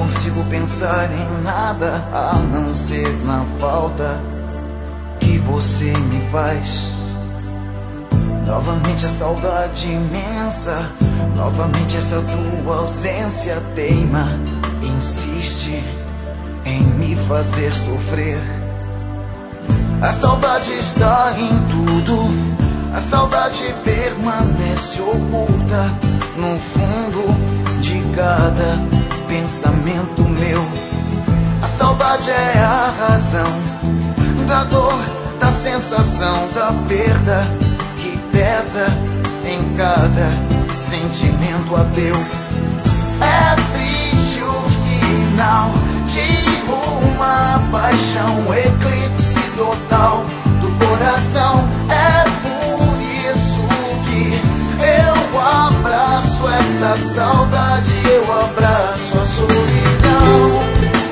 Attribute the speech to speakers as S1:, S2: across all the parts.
S1: consigo pensar em nada a não ser na falta que você me faz. Novamente a saudade imensa, novamente essa tua ausência teima, insiste em me fazer sofrer. A saudade está em tudo, a saudade permanece oculta no fundo de cada pensamento meu. A saudade é a razão da dor, da sensação, da perda que pesa em cada sentimento ateu. É triste o final de uma paixão, eclipse total do coração. É por isso que eu abraço essa saudade, eu abraço a solidão.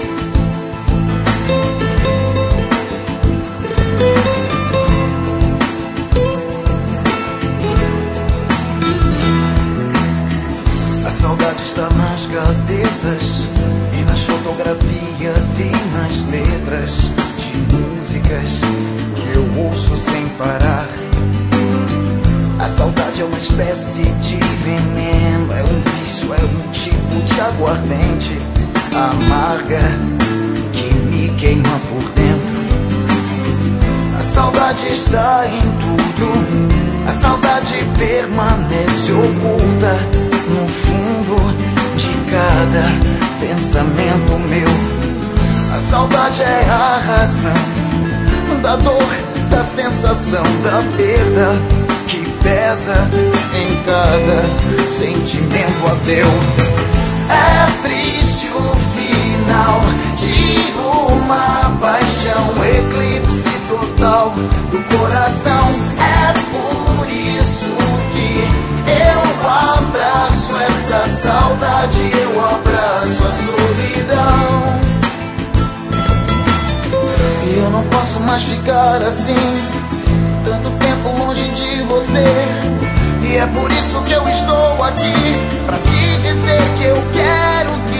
S1: A saudade está nas gavetas e nas fotografias e nas letras de músicas que eu ouço sem parar. A saudade é uma espécie de veneno, é um vício, é um tipo de aguardente amarga que me queima por dentro. A saudade está em tudo, a saudade permanece oculta no fundo de cada pensamento meu. A saudade é a razão da dor, da sensação, da perda que pesa em cada sentimento ateu. É triste o final de uma paixão, eclipse total do coração. É por isso que eu abraço essa saudade, eu abraço a solidão. E eu não posso mais ficar assim, tanto tempo longe de você. E é por isso que eu estou aqui, pra te dizer que eu quero